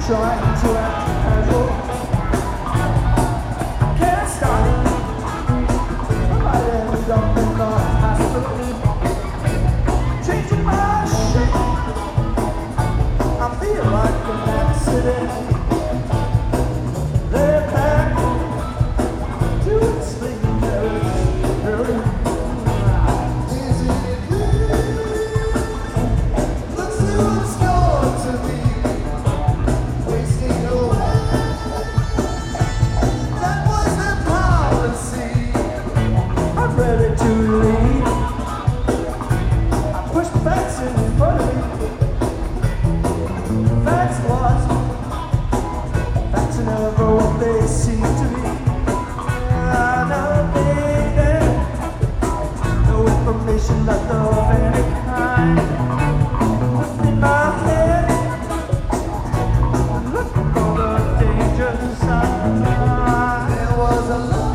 trying to act casual. Can't stop it. I might end up in the hospital, changing my shape. I feel like an accident. They're back to explain their ready to leave. I pushed the facts in front of me. Facts was, facts are never what they seem to be. I know baby, no information left of any kind. In my head, looking for the danger sign. There was a love.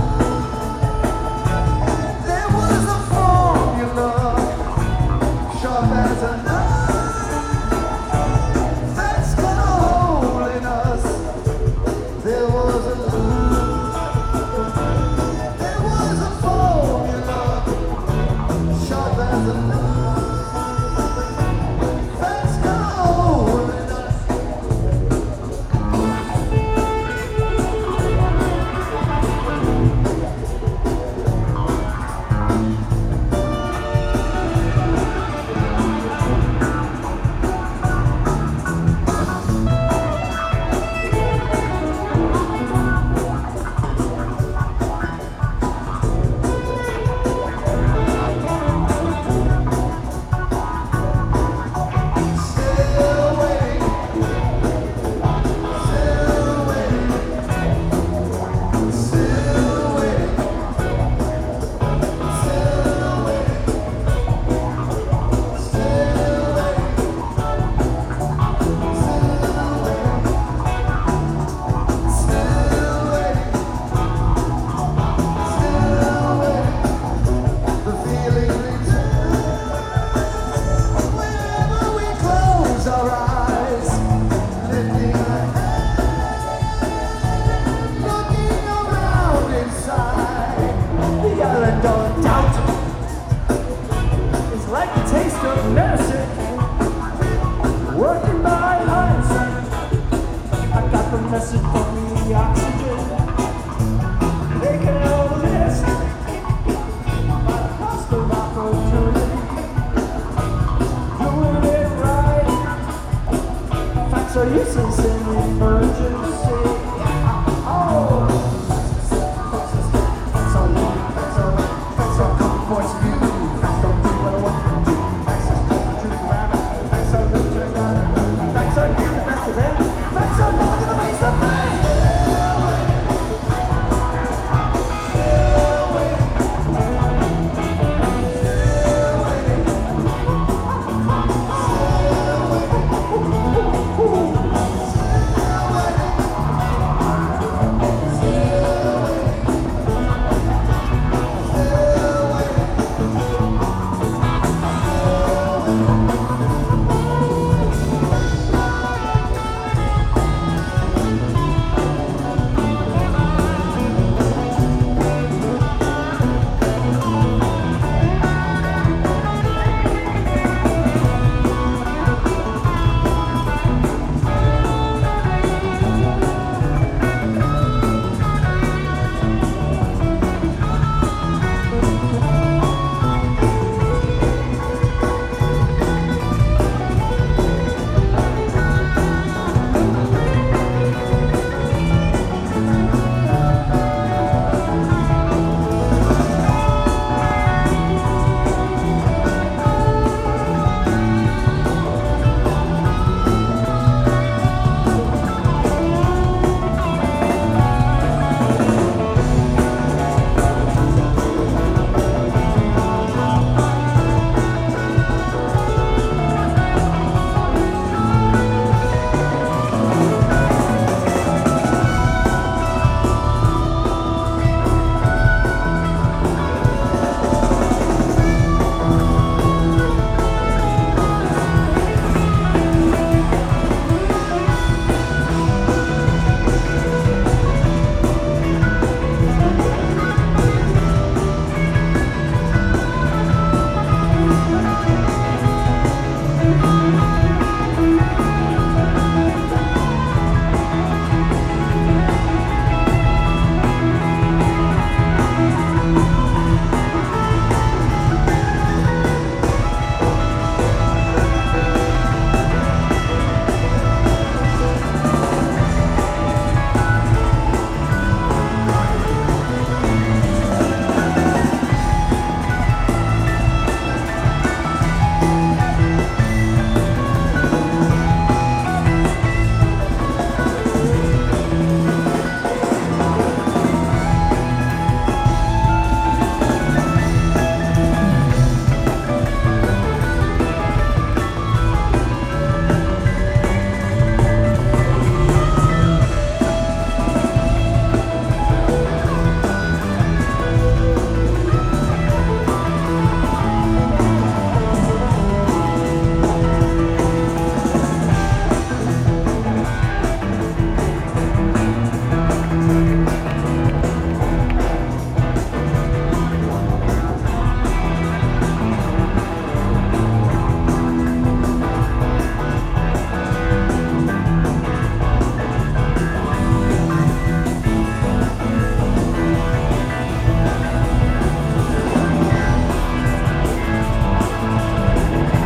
As a knife that's got a hole in us. There was a love, there was a formula, sharp as a knife that's got a hole in us. It's like the taste of medicine, working by hindsight. I got the message from the oxygen, making a list by the cost of opportunity. Doing it right, facts are useless in emergency. Thanks,